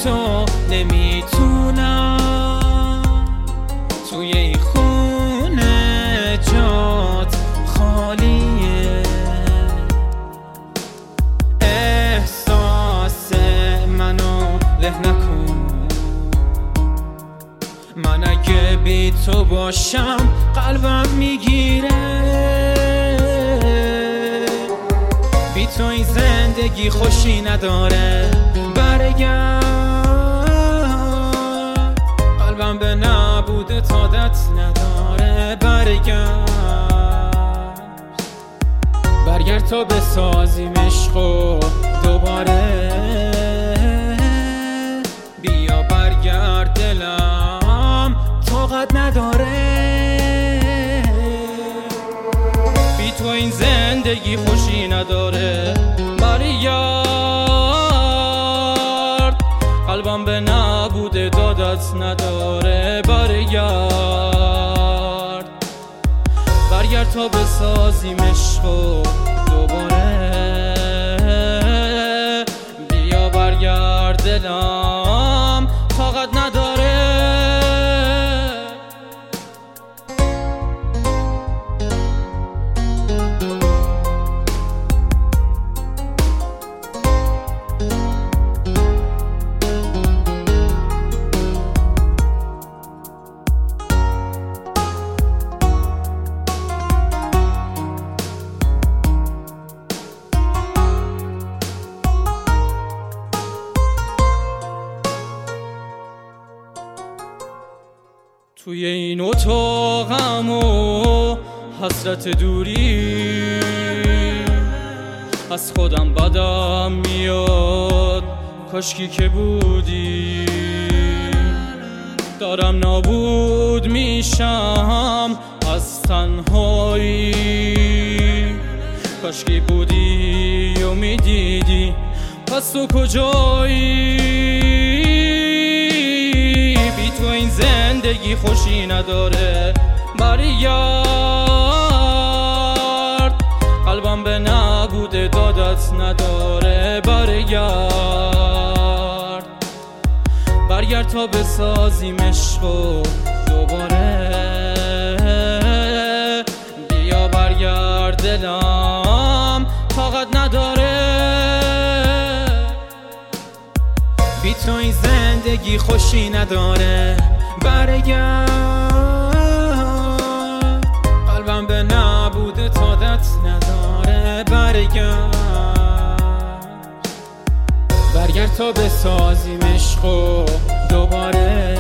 تو نمیتونم توی این خونه جات خالیه. احساس منو له نکن، من اگه بی تو باشم قلبم میگیره. بی تو این زندگی خوشی نداره. برگرد، قلبم به نبود عادت نداره. برگرد تا بسازیم عشقو دوباره. بیا برگرد، دلم طاقت نداره. بی تو این زندگی خوشی نداره. برگرد، قلبم به نبود دادت نداره. برگرد تا بسازیم عشقو دوباره. بیا برگرد، دلم طاقت نداره. توی این اتاقم و حسرت دوری، از خودم بدم میاد، کاشکی که بودی. دارم نابود میشم از تنهایی، کاشکی بودی و میدیدی. پس تو کجایی؟ بی تو این زندگی خوشی نداره. برگرد، قلبم به نبود دادت نداره. برگرد تا بسازیم عشقو دوباره. بیا برگرد، دلم طاقت نداره. بی تو این زندگی خوشی نداره. برگرد، قلبم به نبود عادت نداره. برگرد تا بسازیم عشقو دوباره.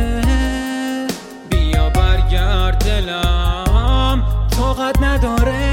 بیا برگرد، دلم طاقت نداره.